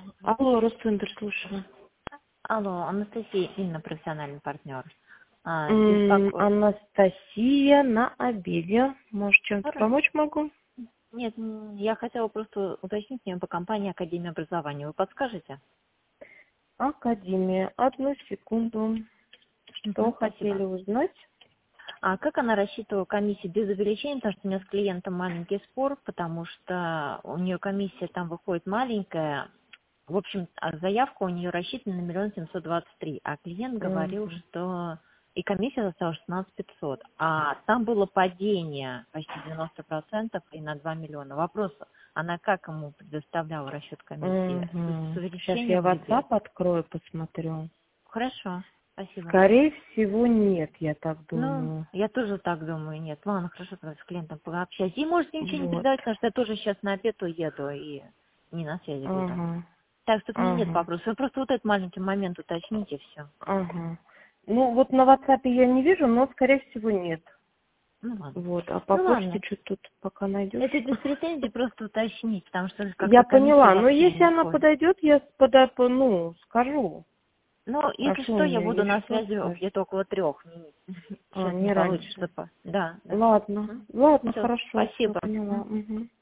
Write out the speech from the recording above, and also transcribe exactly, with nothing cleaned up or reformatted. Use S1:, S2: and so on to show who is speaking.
S1: Алло, Росцентр, слушаю.
S2: Алло, Анастасия, Инна, профессиональный партнер. А,
S1: М,
S2: беспоко...
S1: Анастасия на обеде. Может, чем-то
S2: Хорошо.
S1: помочь могу?
S2: Нет, м, я хотела просто уточнить мне по компании Академия образования. Вы подскажете?
S1: Академия. Одну секунду. Что
S2: Мгм,
S1: хотели
S2: спасибо.
S1: узнать?
S2: А как она рассчитывала комиссию без увеличения? Потому что у меня с клиентом маленький спор, потому что у нее комиссия там выходит маленькая. В общем, а заявка у нее рассчитана на миллион семьсот двадцать три, а клиент говорил,
S1: Мгм.
S2: что и комиссия составила шестнадцать пятьсот, а там было падение почти девяносто процентов и на два миллиона. Вопрос, она как ему предоставляла расчет комиссии? С, с
S1: Мгм. Сейчас я
S2: увеличением или без?
S1: WhatsApp открою, посмотрю.
S2: Хорошо, спасибо.
S1: Скорее всего, нет, я так
S2: Ну,
S1: думаю.
S2: я тоже так думаю, нет. Ладно, хорошо, тогда с клиентом пообщаюсь. И можете ничего не
S1: Вот.
S2: передавать, потому что я тоже сейчас на обед уеду и не на связи буду.
S1: Ага.
S2: Так что к ней нет
S1: Ага.
S2: вопросов. Вы просто вот этот маленький момент уточните, все.
S1: Ага. Ну, вот на WhatsApp я не вижу, но, скорее всего, нет.
S2: Ну ладно.
S1: Вот. А по
S2: Ну
S1: почте
S2: ладно.
S1: что тут пока найдешь?
S2: Это без претензий, просто уточнить, потому что
S1: Я
S2: как-то комиссия
S1: поняла, но
S2: вообще не
S1: если она
S2: выходит.
S1: подойдет, я пода, по- ну, скажу.
S2: Но если
S1: Прошу у
S2: что, я
S1: меня,
S2: буду
S1: если
S2: на
S1: что,
S2: связи
S1: скажешь.
S2: где-то около трех.
S1: А,
S2: Сейчас не
S1: не
S2: получится.
S1: раньше.
S2: по- Да, да.
S1: Ладно, ладно,
S2: Все,
S1: хорошо, все
S2: спасибо.
S1: поняла.
S2: М.
S1: Угу.